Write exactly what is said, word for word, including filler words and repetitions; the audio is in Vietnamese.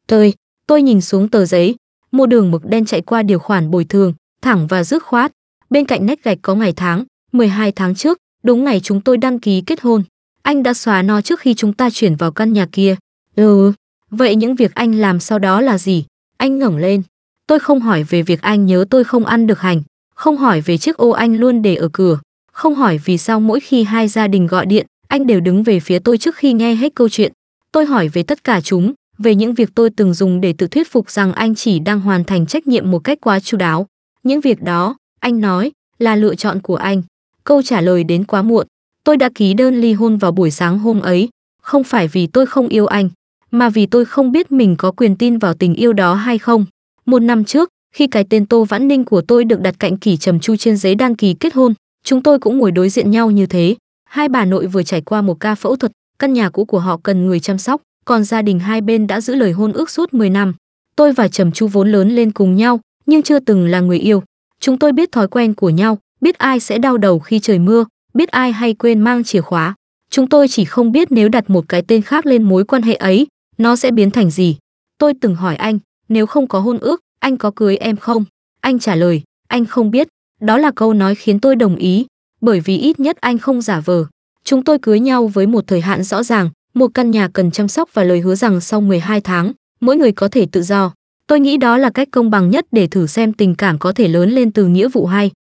Tôi, tôi nhìn xuống tờ giấy, một đường mực đen chạy qua điều khoản bồi thường, thẳng và dứt khoát. Bên cạnh nét gạch có ngày tháng, mười hai tháng trước, đúng ngày chúng tôi đăng ký kết hôn. Anh đã xóa nó trước khi chúng ta chuyển vào căn nhà kia. Ừ, vậy những việc anh làm sau đó là gì? Anh ngẩng lên. Tôi không hỏi về việc anh nhớ tôi không ăn được hành, không hỏi về chiếc ô anh luôn để ở cửa, không hỏi vì sao mỗi khi hai gia đình gọi điện, anh đều đứng về phía tôi trước khi nghe hết câu chuyện. Tôi hỏi về tất cả chúng, về những việc tôi từng dùng để tự thuyết phục rằng anh chỉ đang hoàn thành trách nhiệm một cách quá chu đáo. Những việc đó, anh nói, là lựa chọn của anh. Câu trả lời đến quá muộn. Tôi đã ký đơn ly hôn vào buổi sáng hôm ấy, không phải vì tôi không yêu anh, mà vì tôi không biết mình có quyền tin vào tình yêu đó hay không. Một năm trước, khi cái tên Tô Vãn Ninh của tôi được đặt cạnh Kỷ Trầm Chu trên giấy đăng ký kết hôn, chúng tôi cũng ngồi đối diện nhau như thế. Hai bà nội vừa trải qua một ca phẫu thuật, căn nhà cũ của họ cần người chăm sóc, còn gia đình hai bên đã giữ lời hôn ước suốt mười năm. Tôi và Trầm Chu vốn lớn lên cùng nhau, nhưng chưa từng là người yêu. Chúng tôi biết thói quen của nhau, biết ai sẽ đau đầu khi trời mưa, biết ai hay quên mang chìa khóa. Chúng tôi chỉ không biết nếu đặt một cái tên khác lên mối quan hệ ấy, nó sẽ biến thành gì. Tôi từng hỏi anh, nếu không có hôn ước, anh có cưới em không? Anh trả lời, anh không biết. Đó là câu nói khiến tôi đồng ý, bởi vì ít nhất anh không giả vờ. Chúng tôi cưới nhau với một thời hạn rõ ràng, một căn nhà cần chăm sóc và lời hứa rằng sau mười hai tháng, mỗi người có thể tự do. Tôi nghĩ đó là cách công bằng nhất để thử xem tình cảm có thể lớn lên từ nghĩa vụ hay